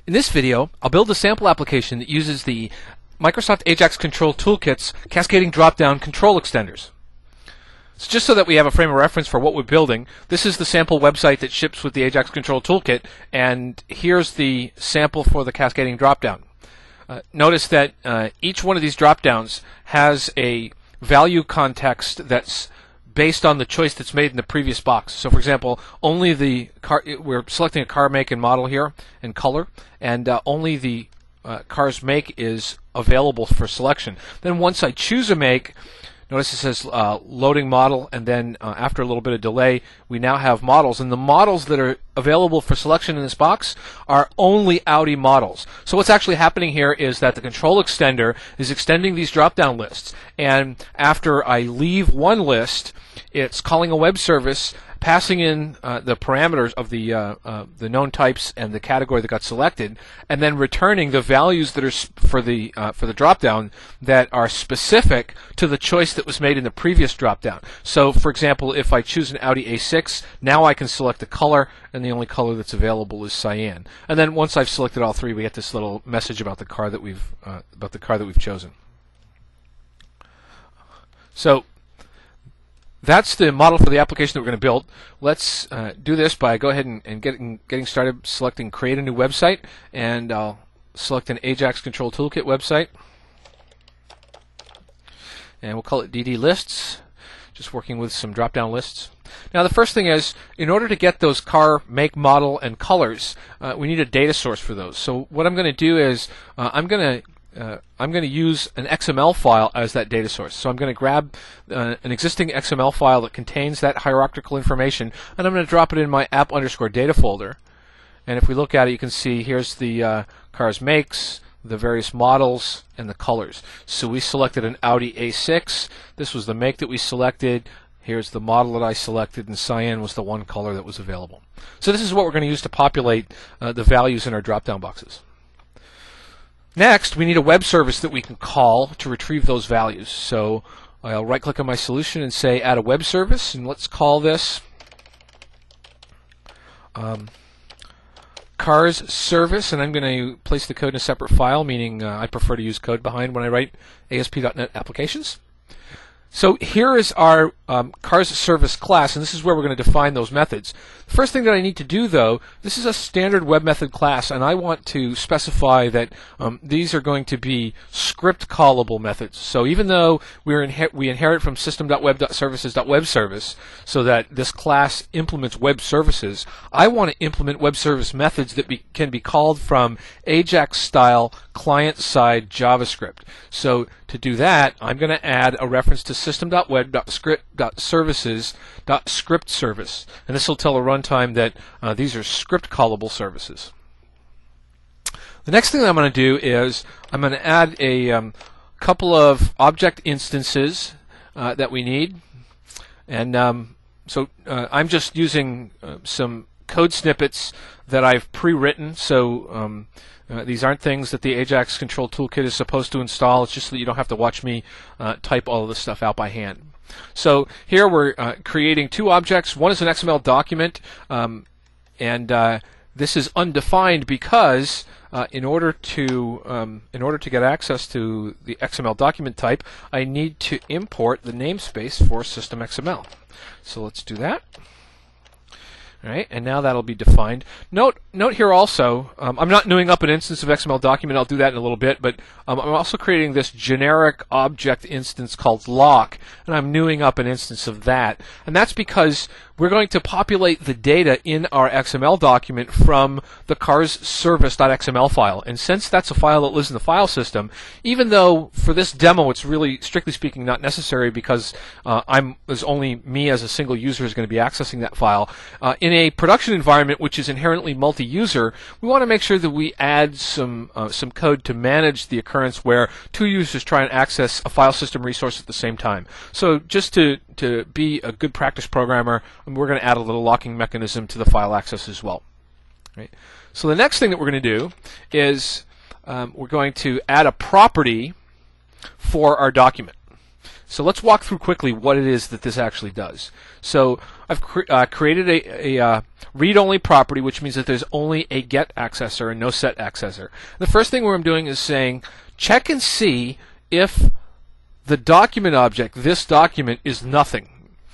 In this video, I'll build a sample application that uses the Microsoft Ajax Control Toolkit's cascading drop-down control extenders. So just so that we have a frame of reference for what we're building, this is the sample website that ships with the Ajax Control Toolkit, and here's the sample for the cascading drop-down. Notice that each one of these drop-downs has a value context that's based on the choice that's made in the previous box. So for example, only the car, we're selecting a car make and model here and color, and only the car's make is available for selection. Then once I choose a make, notice it says loading model, and then after a little bit of delay, we now have models. And the models that are available for selection in this box are only Audi models. So what's actually happening here is that the control extender is extending these drop-down lists. And after I leave one list, it's calling a web service, passing in the parameters of the known types and the category that got selected, and then returning the values that are for the drop-down that are specific to the choice that was made in the previous drop-down. So, for example, if I choose an Audi A6, now I can select a color, and the only color that's available is cyan. And then once I've selected all three, we get this little message about the car that we've chosen. So that's the model for the application that we're going to build. Let's do this by go ahead and getting started, selecting create a new website, and I'll select an Ajax Control Toolkit website, and we'll call it DD Lists, just working with some drop-down lists. Now the first thing is, in order to get those car make, model, and colors, we need a data source for those. So what I'm going to do is I'm going to use an XML file as that data source. So I'm going to grab an existing XML file that contains that hierarchical information, and I'm going to drop it in my app_data folder. And if we look at it, you can see here's the car's makes, the various models, and the colors. So we selected an Audi A6. This was the make that we selected. Here's the model that I selected, and cyan was the one color that was available. So this is what we're going to use to populate the values in our drop-down boxes. Next, we need a web service that we can call to retrieve those values. So I'll right-click on my solution and say Add a web service, and let's call this Cars Service, and I'm going to place the code in a separate file, meaning I prefer to use code behind when I write ASP.NET applications. So here is our Cars Service class, and this is where we're going to define those methods. The first thing that I need to do, though, this is a standard web method class, and I want to specify that these are going to be script callable methods. So even though we inherit from system.web.services.webService, so that this class implements web services, I want to implement web service methods that can be called from Ajax-style client-side JavaScript. So to do that, I'm going to add a reference to system.web.script.services.script service, and this will tell a runtime that these are script callable services. The next thing that I'm going to do is I'm going to add a couple of object instances that we need, and so I'm just using some code snippets that I've pre-written. So these aren't things that the Ajax Control Toolkit is supposed to install. It's just so that you don't have to watch me type all of this stuff out by hand. So here we're creating two objects. One is an XML document, and this is undefined because in order to get access to the XML document type, I need to import the namespace for system.xml. So let's do that. All right, and now that'll be defined. Note here also, I'm not newing up an instance of XML document. I'll do that in a little bit, but I'm also creating this generic object instance called lock, and I'm newing up an instance of that. And that's because we're going to populate the data in our XML document from the carsservice.xml file. And since that's a file that lives in the file system, even though for this demo it's really, strictly speaking, not necessary because there's only me as a single user is going to be accessing that file, in a production environment which is inherently multi-user, we want to make sure that we add some code to manage the occurrence where two users try and access a file system resource at the same time. So just to be a good practice programmer, we're going to add a little locking mechanism to the file access as well. Right. So the next thing that we're going to do is we're going to add a property for our document. So let's walk through quickly what it is that this actually does. So I've created a read-only property, which means that there's only a get accessor and no set accessor. The first thing where I'm doing is saying check and see if the document object, this document, is nothing.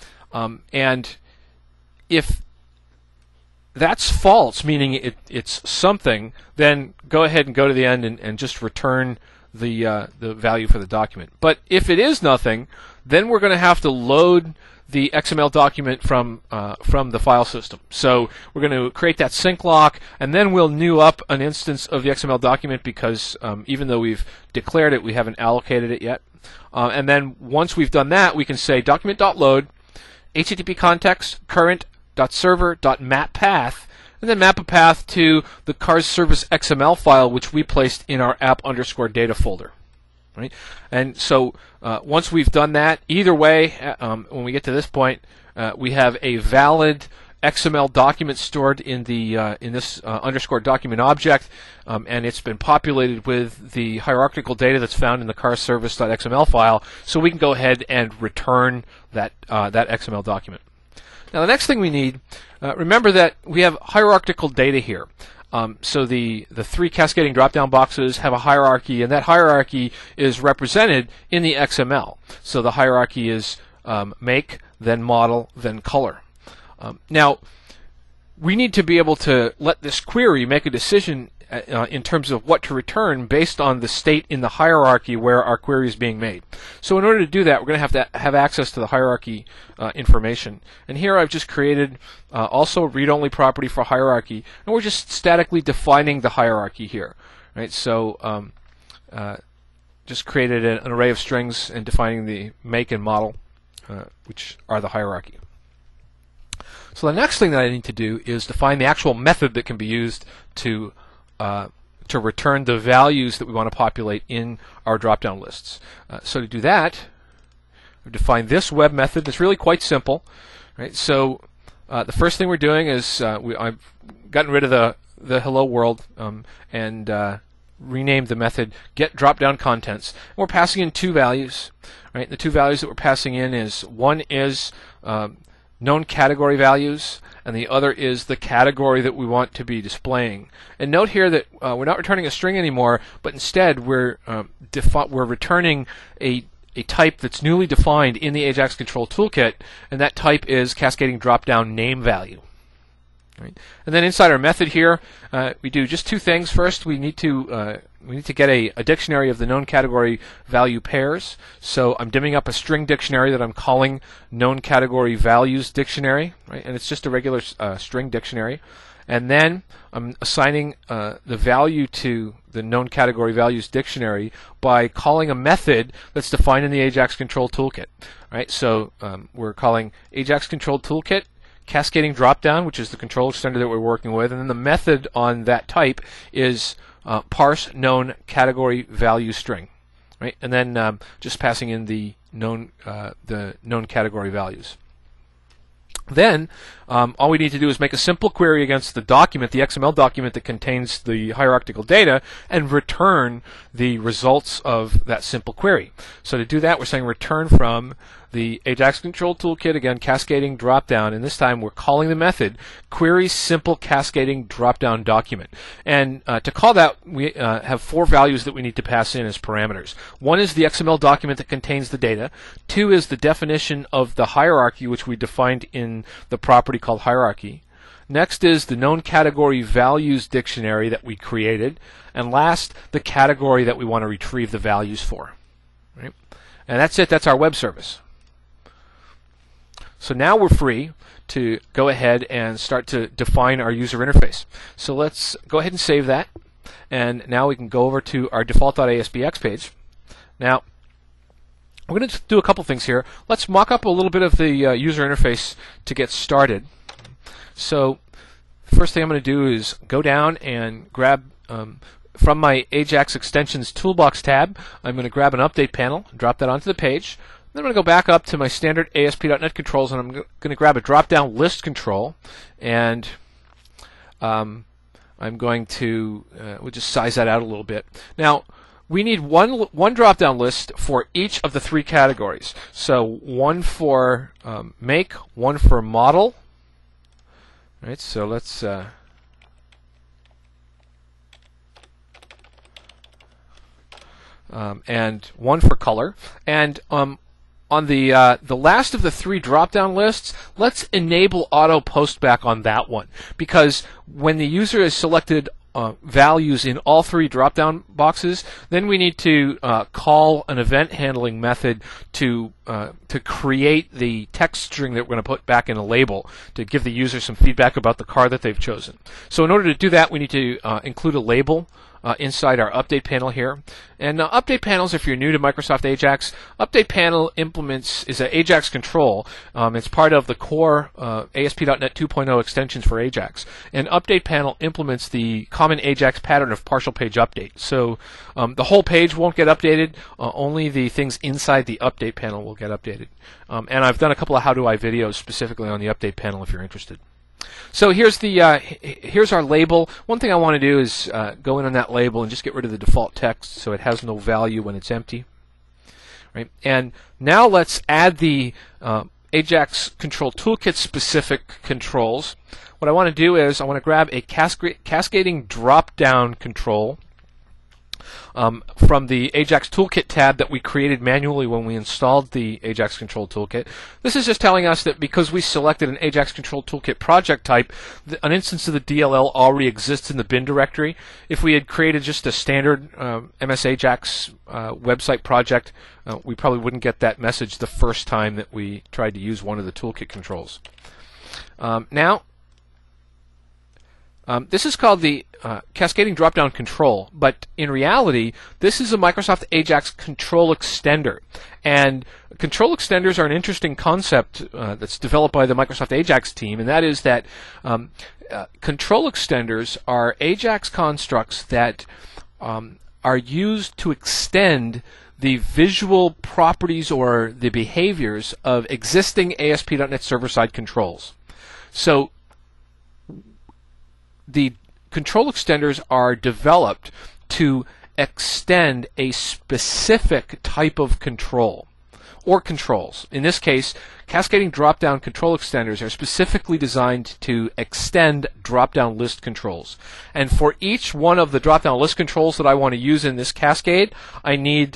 And if that's false, meaning it's something, then go ahead and go to the end and just return the value for the document. But if it is nothing, then we're going to have to load the XML document from the file system. So we're going to create that sync lock, and then we'll new up an instance of the XML document because even though we've declared it, we haven't allocated it yet. And then once we've done that, we can say document.load HTTP context current.server.map path, and then map a path to the CARS service XML file, which we placed in our app_data folder. Right? And so once we've done that, either way, when we get to this point, we have a valid XML document stored in the in this underscore document object, and it's been populated with the hierarchical data that's found in the CARS service.xml file. So we can go ahead and return that that XML document. Now the next thing we need, remember that we have hierarchical data here. So the three cascading drop-down boxes have a hierarchy, and that hierarchy is represented in the XML. So the hierarchy is make, then model, then color. Now, we need to be able to let this query make a decision in terms of what to return based on the state in the hierarchy where our query is being made. So in order to do that, we're going to have access to the hierarchy information. And here I've just created also a read-only property for hierarchy, and we're just statically defining the hierarchy here. Right? So just created an array of strings and defining the make and model, which are the hierarchy. So the next thing that I need to do is define the actual method that can be used to return the values that we want to populate in our drop-down lists. So to do that, we define this web method. That's really quite simple. Right? So the first thing we're doing is I've gotten rid of the hello world and renamed the method get drop-down contents. And we're passing in two values. Right? The two values that we're passing in is one is known category values, and the other is the category that we want to be displaying. And note here that we're not returning a string anymore, but instead we're returning a type that's newly defined in the AJAX Control Toolkit, and that type is cascading drop-down name value. Right? And then inside our method here, we do just two things. First, we need to get a dictionary of the known category value pairs. So I'm dimming up a string dictionary that I'm calling known category values dictionary, right? And it's just a regular string dictionary. And then I'm assigning the value to the known category values dictionary by calling a method that's defined in the AJAX Control Toolkit. Right? So we're calling AJAX Control Toolkit cascading dropdown, which is the control extender that we're working with, and then the method on that type is parse known category value string, right? And then just passing in the known category values. Then all we need to do is make a simple query against the document, the XML document that contains the hierarchical data, and return the results of that simple query. So to do that, we're saying return from the AJAX Control Toolkit, again, cascading dropdown, and this time we're calling the method query simple cascading dropdown document. And to call that, we have four values that we need to pass in as parameters. One is the XML document that contains the data. Two is the definition of the hierarchy, which we defined in the property called hierarchy. Next is the known category values dictionary that we created. And last, the category that we want to retrieve the values for. Right? And that's it. That's our web service. So now we're free to go ahead and start to define our user interface. So let's go ahead and save that. And now we can go over to our default.aspx page. Now, we're going to do a couple things here. Let's mock up a little bit of the user interface to get started. So the first thing I'm going to do is go down and grab, from my AJAX Extensions Toolbox tab, I'm going to grab an update panel, drop that onto the page. Then I'm going to go back up to my standard ASP.NET controls, and I'm going to grab a drop-down list control, and I'm going to we'll just size that out a little bit. Now, we need one drop-down list for each of the three categories. So one for make, one for model. Right. So let's and one for color. And on the last of the three drop-down lists, let's enable auto postback on that one, because when the user has selected values in all three drop-down boxes, then we need to call an event handling method to create the text string that we're going to put back in a label to give the user some feedback about the car that they've chosen. So in order to do that, we need to include a label inside our update panel here. And update panels, if you're new to Microsoft Ajax, update panel is an Ajax control. It's part of the core ASP.NET 2.0 extensions for Ajax. And update panel implements the common Ajax pattern of partial page update. So the whole page won't get updated, only the things inside the update panel will get updated. And I've done a couple of how do I videos specifically on the update panel if you're interested. So here's here's our label. One thing I want to do is go in on that label and just get rid of the default text so it has no value when it's empty. Right? And now let's add the Ajax Control Toolkit specific controls. What I want to do is I want to grab a cascading drop-down control from the Ajax Toolkit tab that we created manually when we installed the Ajax Control Toolkit. This is just telling us that because we selected an Ajax Control Toolkit project type, an instance of the DLL already exists in the bin directory. If we had created just a standard MS Ajax website project, we probably wouldn't get that message the first time that we tried to use one of the toolkit controls. This is called the cascading drop-down control, but in reality, this is a Microsoft Ajax control extender. And control extenders are an interesting concept that's developed by the Microsoft Ajax team, and that is that control extenders are Ajax constructs that are used to extend the visual properties or the behaviors of existing ASP.NET server-side controls. So the control extenders are developed to extend a specific type of control or controls. In this case, cascading drop-down control extenders are specifically designed to extend drop-down list controls. And for each one of the drop-down list controls that I want to use in this cascade, I need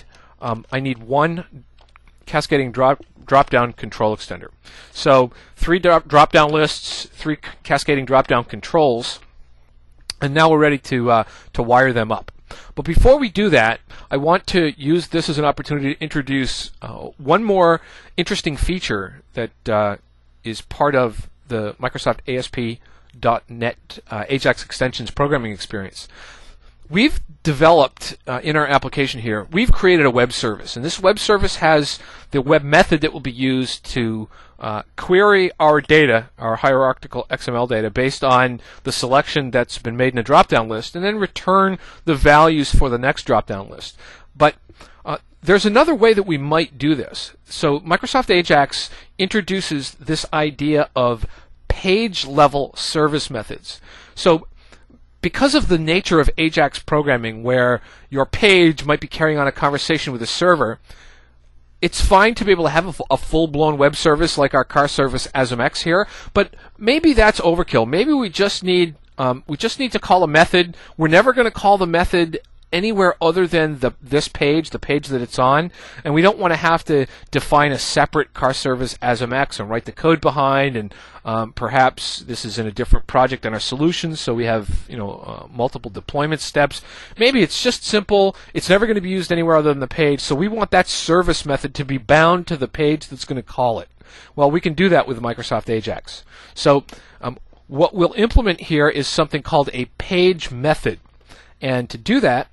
one cascading drop-down control extender. So 3 drop-down lists, 3 cascading drop-down controls. And now we're ready to wire them up. But before we do that, I want to use this as an opportunity to introduce one more interesting feature that is part of the Microsoft ASP.NET Ajax Extensions programming experience. We've developed in our application here, we've created a web service, and this web service has the web method that will be used to query our data, our hierarchical XML data, based on the selection that's been made in a drop-down list, and then return the values for the next drop-down list. But there's another way that we might do this. So Microsoft Ajax introduces this idea of page-level service methods. So because of the nature of Ajax programming, where your page might be carrying on a conversation with a server, it's fine to be able to have a full-blown web service like our car service ASMX here, but maybe that's overkill. Maybe we just need to call a method. We're never going to call the method anywhere other than this page, the page that it's on, and we don't want to have to define a separate car service ASMX and write the code behind, and perhaps this is in a different project than our solutions, so we have multiple deployment steps. Maybe it's just simple. It's never going to be used anywhere other than the page, so we want that service method to be bound to the page that's going to call it. Well, we can do that with Microsoft Ajax. So what we'll implement here is something called a page method, and to do that,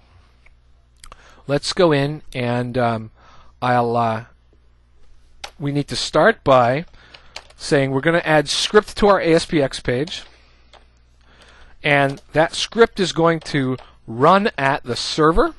let's go in and we need to start by saying we're going to add script to our ASPX page, and that script is going to run at the server,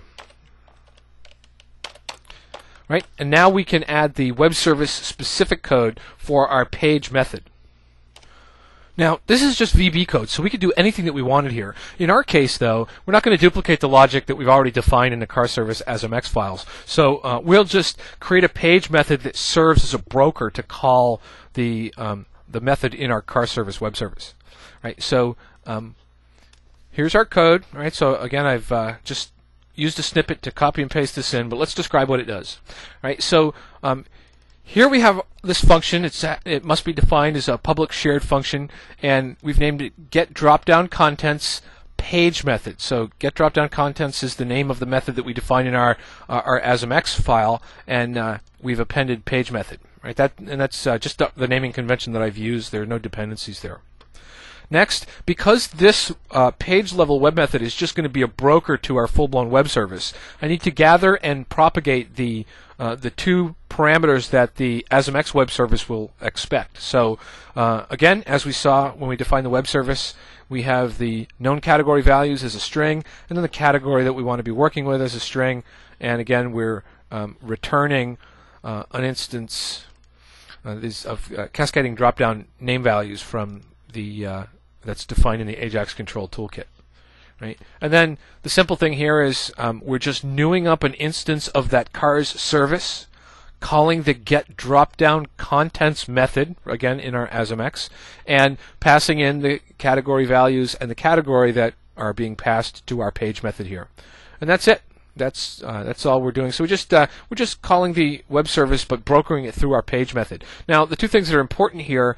right? And now we can add the web service specific code for our page method. Now, this is just VB code, so we could do anything that we wanted here. In our case, though, we're not going to duplicate the logic that we've already defined in the car service ASMX files. So we'll just create a page method that serves as a broker to call the method in our car service web service. Right. So here's our code. Right. So again, I've just used a snippet to copy and paste this in, but let's describe what it does. Right. So here we have this function. It must be defined as a public shared function, and we've named it get dropdown contents page method. So get dropdown contents is the name of the method that we define in our ASMX file, and we've appended page method. Right. That's just the naming convention that I've used. There are no dependencies there. Next, because this page level web method is just going to be a broker to our full-blown web service, I need to gather and propagate the two parameters that the ASMX web service will expect. So again, as we saw when we defined the web service, we have the known category values as a string, and then the category that we want to be working with as a string. And again, we're returning an instance of cascading drop-down name values from the that's defined in the AJAX control toolkit. Right? And then the simple thing here is we're just newing up an instance of that cars service, calling the get dropdown contents method, again in our ASMX, and passing in the category values and the category that are being passed to our page method here. And that's it. That's all we're doing. So we're just calling the web service but brokering it through our page method. Now the two things that are important here,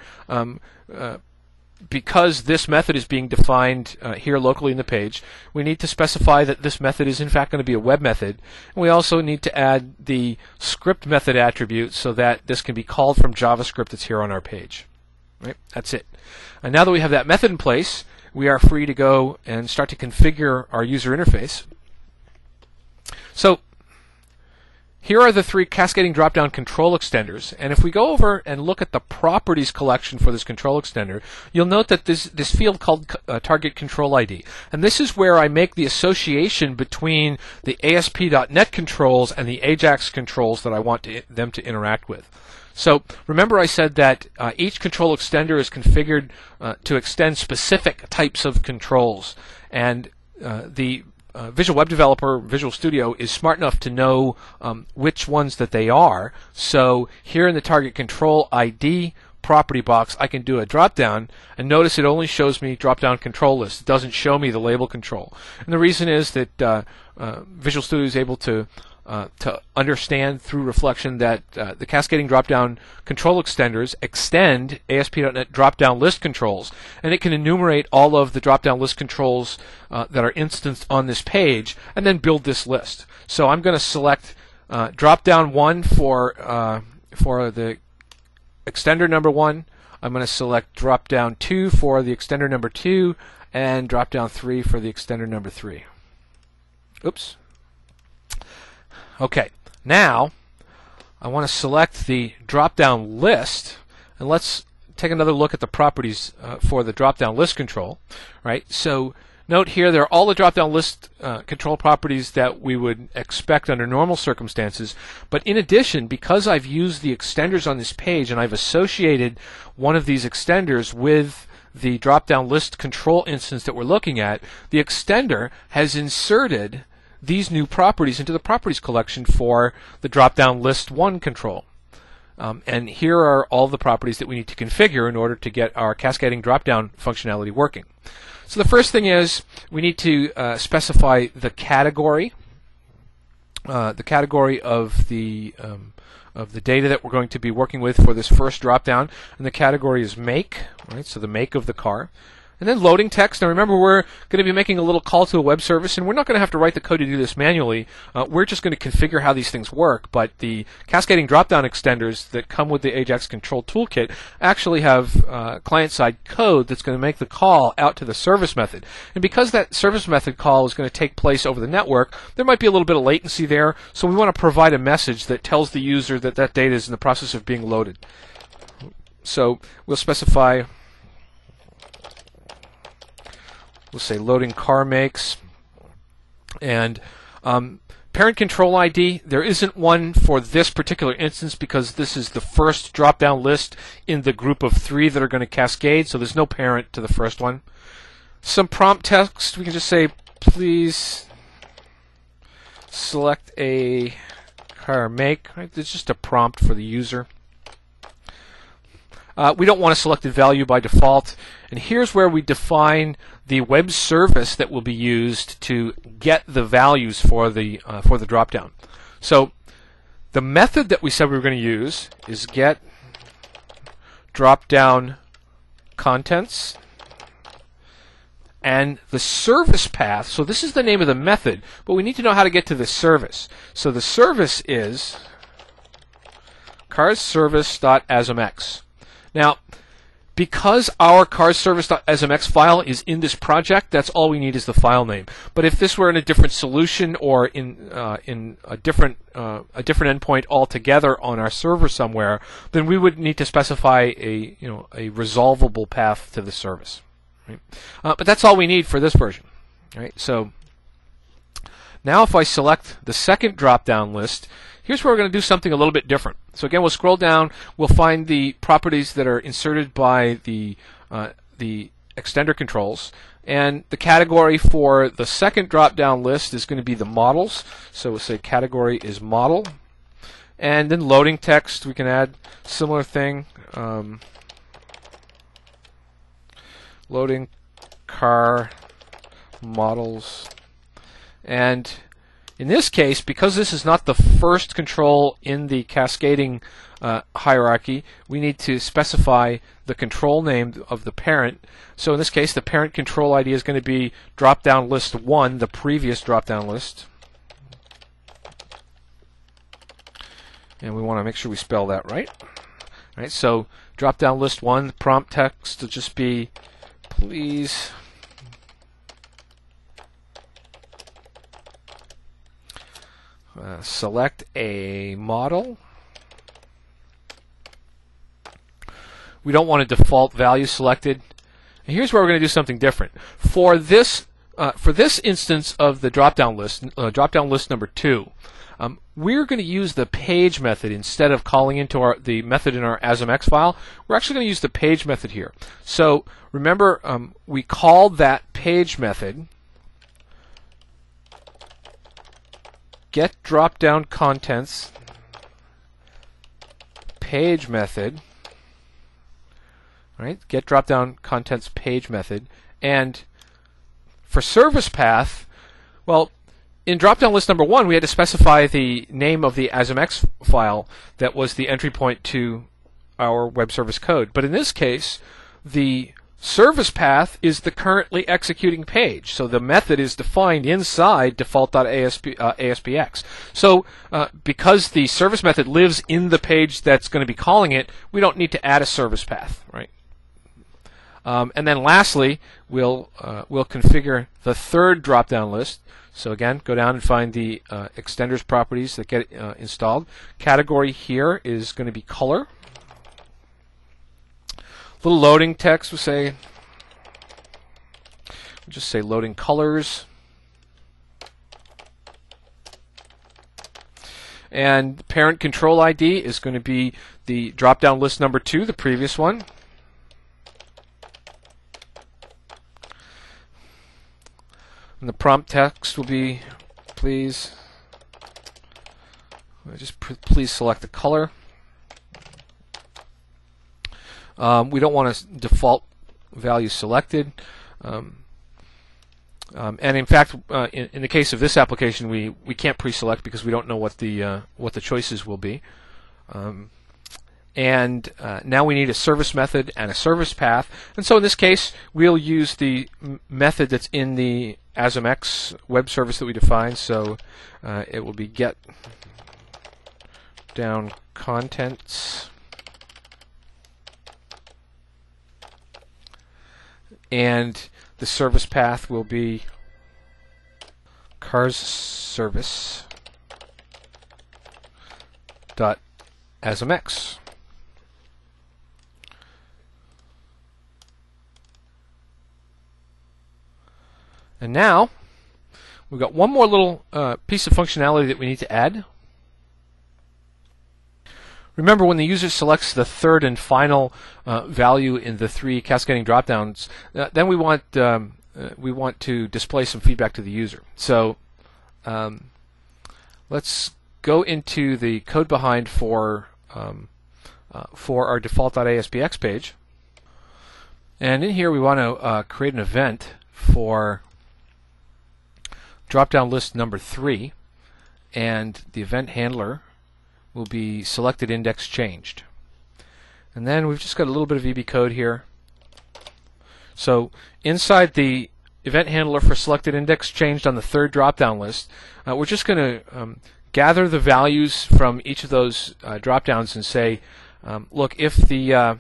because this method is being defined here locally in the page, we need to specify that this method is in fact going to be a web method. And we also need to add the script method attribute so that this can be called from JavaScript that's here on our page. Right? That's it. And now that we have that method in place, we are free to go and start to configure our user interface. So here are the three cascading drop-down control extenders, and if we go over and look at the properties collection for this control extender, you'll note that this field called target control ID, and this is where I make the association between the ASP.NET controls and the AJAX controls that I want them to interact with. So remember I said that each control extender is configured to extend specific types of controls, and the Visual Web Developer, Visual Studio, is smart enough to know which ones that they are. So here in the Target Control ID property box, I can do a drop-down, and notice it only shows me drop-down control list. It doesn't show me the label control. And the reason is that Visual Studio is able to understand through reflection that the cascading drop-down control extenders extend ASP.NET drop-down list controls, and it can enumerate all of the drop-down list controls that are instanced on this page, and then build this list. So I'm going to select drop-down 1 for the extender number 1. I'm going to select drop-down 2 for the extender number 2, and drop-down 3 for the extender number 3. Oops. Okay, now I want to select the drop-down list, and let's take another look at the properties for the drop-down list control. Right. So note here there are all the drop-down list control properties that we would expect under normal circumstances. But in addition, because I've used the extenders on this page and I've associated one of these extenders with the drop-down list control instance that we're looking at, the extender has inserted these new properties into the properties collection for the drop-down list 1 control. And here are all the properties that we need to configure in order to get our cascading drop-down functionality working. So the first thing is we need to specify the category of the data that we're going to be working with for this first drop-down, and the category is make, right? So the make of the car. And then loading text. Now remember, we're going to be making a little call to a web service, and we're not going to have to write the code to do this manually. We're just going to configure how these things work. But the cascading drop-down extenders that come with the AJAX control toolkit actually have client-side code that's going to make the call out to the service method. And because that service method call is going to take place over the network, there might be a little bit of latency there. So we want to provide a message that tells the user that that data is in the process of being loaded. So we'll specify. We'll say loading car makes, and Parent control ID, there isn't one for this particular instance because this is the first drop-down list in the group of 3 that are going to cascade, so there's no parent to the first one. Some prompt text, we can just say, please select a car make. Right? It's just a prompt for the user. We don't want a selected value by default. And here's where we define the web service that will be used to get the values for the dropdown. So the method that we said we were going to use is get dropdown contents, and the service path. So this is the name of the method, but we need to know how to get to the service. So the service is carsservice.asmx. Now, because our carsservice.asmx file is in this project, that's all we need is the file name. But if this were in a different solution or in a different endpoint altogether on our server somewhere, then we would need to specify a resolvable path to the service. Right? But that's all we need for this version. Right? So now if I select the second drop-down list, here's where we're going to do something a little bit different. So again, we'll scroll down. We'll find the properties that are inserted by the extender controls. And the category for the second drop-down list is going to be the models. So we'll say category is model. And then loading text, we can add similar thing. Loading car models. And in this case, because this is not the first control in the cascading hierarchy, we need to specify the control name of the parent. So in this case, the parent control ID is going to be drop-down list 1, the previous drop-down list. And we want to make sure we spell that right. All right, so drop-down list 1, the prompt text will just be please select a model. We don't want a default value selected. And here's where we're going to do something different. For this instance of the drop-down list number 2, we're going to use the page method instead of calling into the method in our ASMX file. We're actually going to use the page method here. So remember, we called that page method get drop-down contents page method. All right, get drop-down contents page method. And for service path, well, in drop-down list number 1, we had to specify the name of the ASMX file that was the entry point to our web service code. But in this case, the service path is the currently executing page. So the method is defined inside default.aspx. So because the service method lives in the page that's going to be calling it, we don't need to add a service path, right? And then lastly, we'll configure the third drop-down list. So again, go down and find the extenders properties that get installed. Category here is going to be color. Little loading text, we'll just say loading colors. And parent control ID is going to be the drop-down list number 2, the previous one. And the prompt text will be, please select the color. We don't want a default value selected. And in fact, in the case of this application, we can't pre-select because we don't know what the choices will be. And now we need a service method and a service path. And so in this case, we'll use the method that's in the ASMX web service that we defined. So it will be get down contents. And the service path will be carsservice.asmx. And now we've got one more little piece of functionality that we need to add. Remember, when the user selects the third and final value in the 3 cascading dropdowns, then we want to display some feedback to the user. So let's go into the code behind for our default.aspx page, and in here we want to create an event for dropdown list number 3, and the event handler will be selected index changed. And then we've just got a little bit of VB code here. So inside the event handler for selected index changed on the 3rd drop-down list, we're just going to gather the values from each of those drop-downs and say, look, if the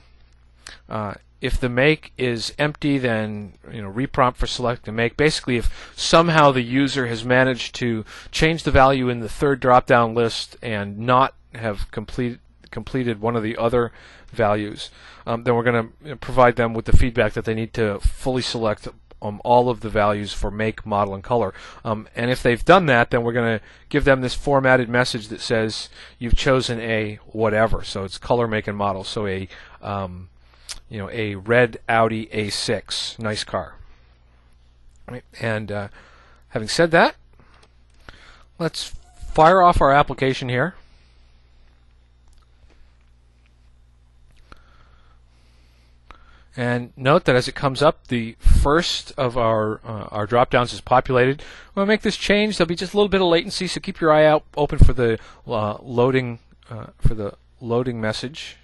make is empty, then reprompt for select and make. Basically, if somehow the user has managed to change the value in the 3rd drop-down list and not have completed one of the other values, then we're going to provide them with the feedback that they need to fully select all of the values for make, model, and color. And if they've done that, then we're going to give them this formatted message that says you've chosen a whatever. So it's color, make, and model. So a red Audi A6, nice car. Right. And having said that, let's fire off our application here. And note that as it comes up, the first of our drop-downs is populated. When we make this change, there'll be just a little bit of latency, so keep your eye out open for the loading message.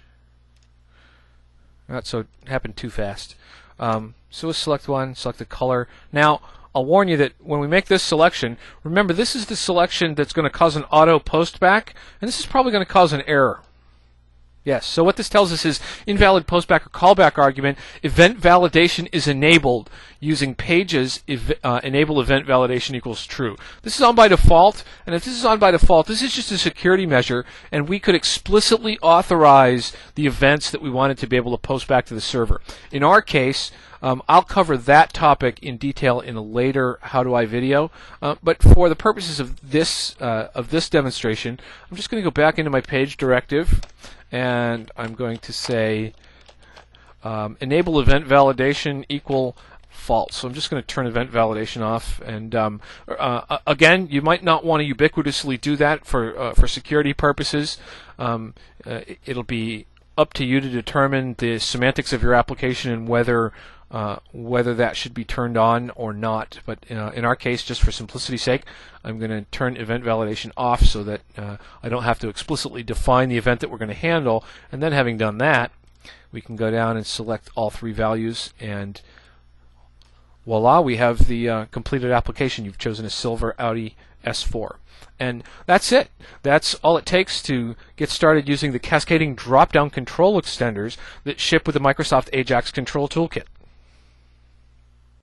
Not so it happened too fast. So we'll select one, select the color. Now, I'll warn you that when we make this selection, remember this is the selection that's going to cause an auto postback, and this is probably going to cause an error. Yes, so what this tells us is invalid postback or callback argument. Event validation is enabled using pages enable event validation equals true. This is on by default, and if this is on by default, this is just a security measure, and we could explicitly authorize the events that we wanted to be able to post back to the server. In our case, I'll cover that topic in detail in a later How Do I video, but for the purposes of this demonstration, I'm just going to go back into my page directive, and I'm going to say enable event validation equal false. So I'm just going to turn event validation off. And again, you might not want to ubiquitously do that for security purposes. It'll be up to you to determine the semantics of your application and whether that should be turned on or not. But in our case, just for simplicity's sake, I'm going to turn event validation off so that I don't have to explicitly define the event that we're going to handle. And then having done that, we can go down and select all 3 values, and voila, we have the completed application. You've chosen a silver Audi S4. And that's it. That's all it takes to get started using the cascading drop-down control extenders that ship with the Microsoft Ajax Control Toolkit.